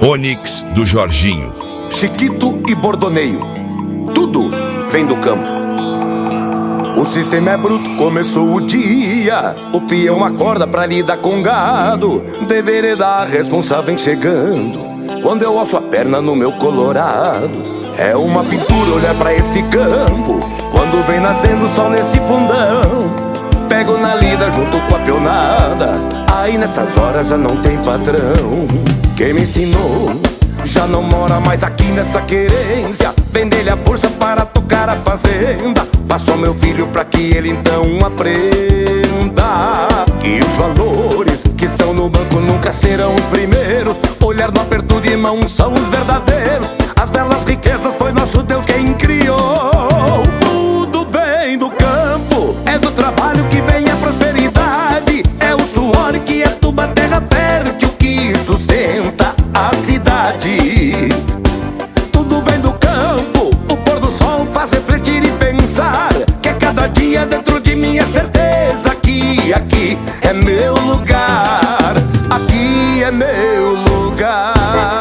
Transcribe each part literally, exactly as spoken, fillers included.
Onix do Jorginho. Chiquito e bordoneio, tudo vem do campo. O sistema é bruto, começou o dia. O peão acorda pra lidar com gado. Deveria dar responsável chegando. Quando eu alço a perna no meu colorado, é uma pintura olhar pra esse campo. Quando vem nascendo o sol nesse fundão, pego na lida junto com a peonada. Aí nessas horas já não tem patrão. Quem me ensinou já não mora mais aqui nesta querência. Vender-lhe a força para tocar a fazenda. Passou meu filho pra que ele então aprenda que os valores que estão no banco nunca serão os primeiros. Olhar no aperto de mão são os verdadeiros. As belas riquezas foi nosso Deus quem criou. Tudo vem do campo, é do trabalho que vem a prosperidade. É o suor que aduba a terra fértil que sustenta a cidade. Tudo vem do campo, o pôr do sol faz refletir e pensar que cada dia dentro de mim é certeza que aqui é meu lugar. Aqui é meu lugar.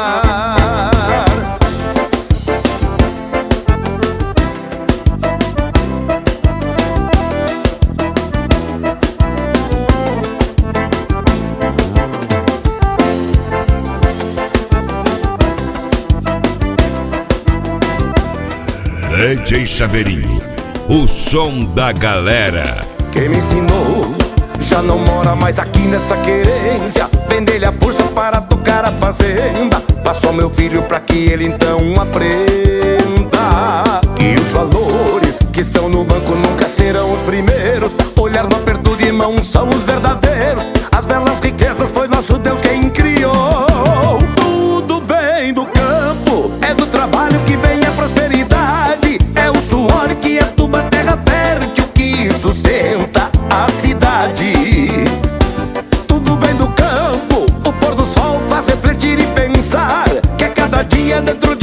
D J Chaveirinho, o som da galera. Quem me ensinou já não mora mais aqui nesta querência. Vender-lhe a força para tocar a fazenda. Passou meu filho pra que ele então aprenda que os valores que estão no banco nunca serão os primeiros. Olhar no aperto de mão são os verdadeiros. As belas riquezas foi nosso Deus quem criou. Tudo vem do campo, é do trabalho que vem a prosperidade. É o suor que aduba a terra fértil que sustenta a cidade. Tudo vem do campo, o pôr do sol faz refletir e pensar que a cada dia dentro